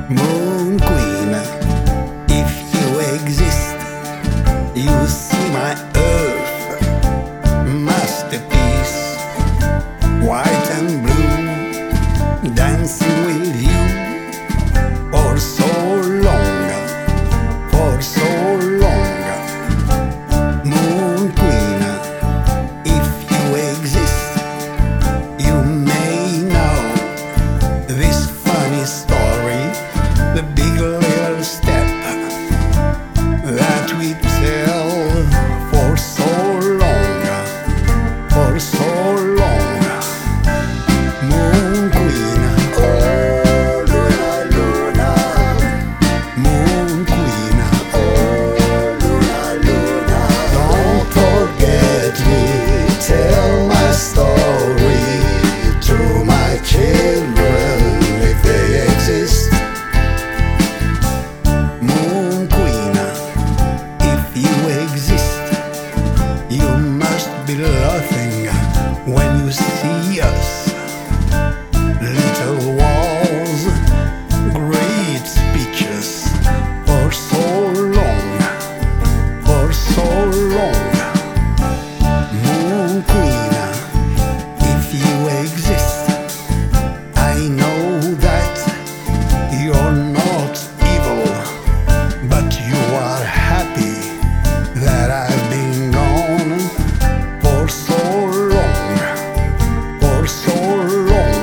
Moon Queen, if you exist, you see my earth masterpiece, white and blue, dancing with you for so long, for so long. Moon Queen, if you exist, you may know this funny story, the big little step that we tell for so long, for so long. Moon Queen, oh Luna, Luna. Moon Queen, oh Luna, Luna. Don't forget me, tell my story to my children if they exist. Moon Queen, if you exist, you must be laughing when you see us. Little walls, great speeches, for so long, for so long. Moon Queen, if you exist, I know that you're not evil, but you are happy that I've been gone for so long, for so long.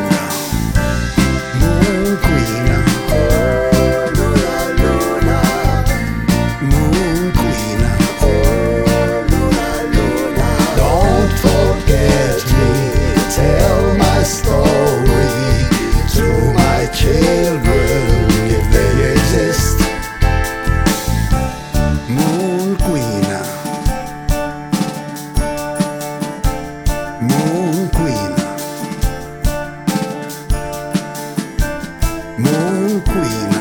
Moon Queen, oh Luna, Luna. Moon Queen, oh Luna, Luna. Don't forget me, tell my story to my children if they exist. Moon Queen, Moon Queen, Moon Queen.